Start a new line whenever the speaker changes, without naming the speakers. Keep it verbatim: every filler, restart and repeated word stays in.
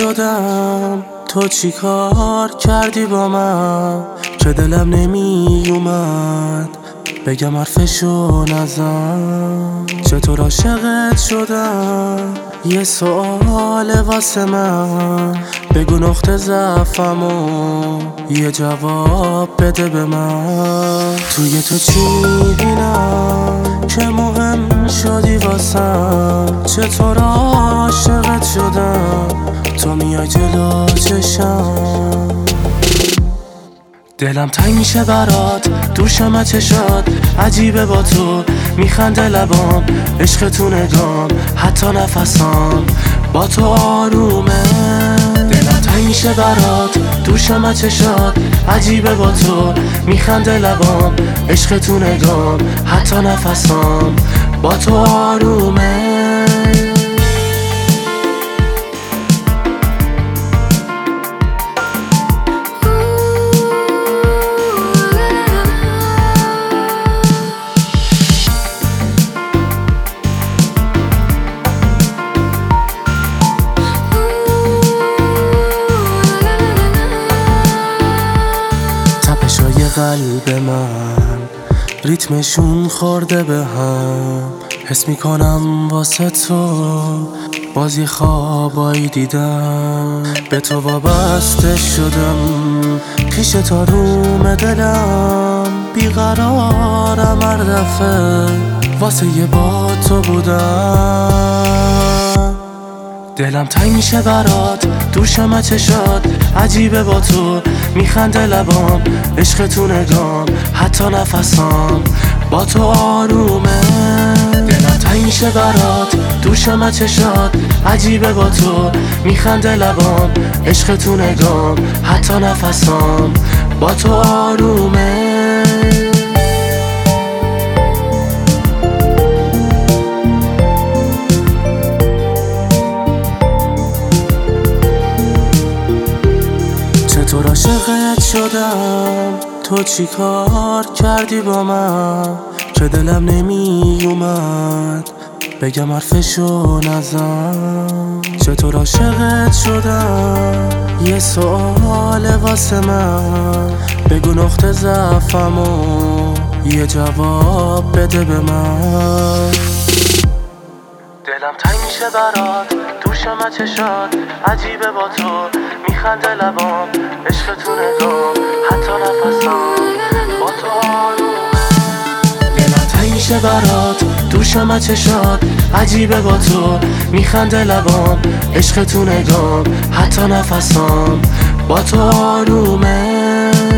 شدم تو چی کار کردی با من که دلم نمی اومد بگم حرفشو نزن. چطور عاشقت شدم یه سوال واسه من، بگو نقطه ضعفمو یه جواب بده به من. توی تو چی میبینم که مهم شدی واسم، چطور عاشقت شدم تو میای جلو چشم. دلم تنگ میشه برات دور شم چشات، عجیبه با تو میخنده لبام، عشق تو نگام حتی نفسام با تو آرومه. دلم تنگ میشه برات دور شم چشات، عجیبه با تو میخنده لبام، عشق تو نگام حتی نفسام با تو آرومه. قلب من ریتمشون خورده به هم، حس میکنم واسه تو باز یه خوابایی دیدم، به تو وابسته شدم پیش تا روم دلم، بیقرارم هر دفعه واسه یه با تو بودم. دلم تنگ میشه برات دور شم چشات، عجیبه با تو میخنده لبام، عشق تو نگام حتی نفسام با تو آرومه. دلم تنگ میشه برات دور شم چشات، عجیبه با تو میخنده لبام، عشق تو نگام حتی نفسام با تو آرومه. چطور عاشقت شدم تو چی کار کردی با من که دلم نمی اومد بگم حرفشو نزن. چطور عاشقت شدم یه سوال واسه من، بگو نقطه ضعفمو یه جواب بده به من. دلم تنگ میشه برات دور شم چشات، عجیبه با تو میخنده لبام، عشق تو نگام حتی نفسام با تو آرومه. دلم تنگ میشه برات دور شم چشات، عجیبه با تو میخنده لبام، عشق تو نگام حتی نفسام با تو آرومه.